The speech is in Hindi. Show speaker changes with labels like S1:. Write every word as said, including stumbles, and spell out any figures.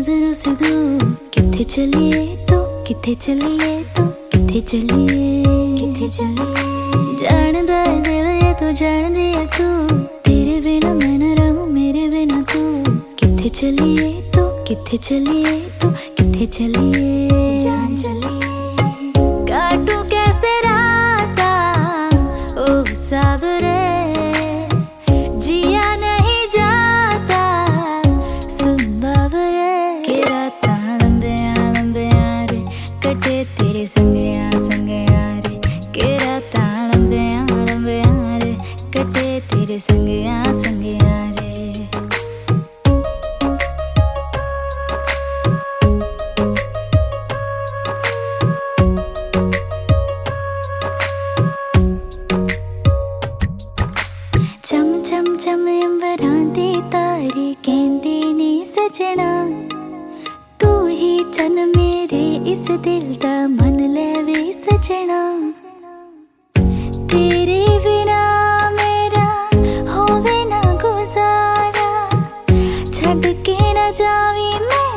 S1: नजरों से दूर किथे चलिए तो किथे चलिए तो किथे चलिए किथे चलिए जानदा है दिल ये तो जान दिया तू तेरे बिना मैं न रहूं मेरे बिना तू किथे चलिए तो किथे चलिए तो किथे चलिए जान चलिए काटू कैसे राता ओ सावरे जिया नहीं जाता सुन बावरे के राता लंबे आ लंबे आ रे कटे तेरे संगे आ संगे आ रे के राता लंबे आ लंबे आ रे कटे तेरे संगे आ संगे आ रे चम चम चम अंबरां दे तारे कहंदे ने सजना तू ही चन मेरे इस दिल दा मन लेवे सजना तेरे बिना मेरा होवे ना गुजारा छड़ के ना जावी मैं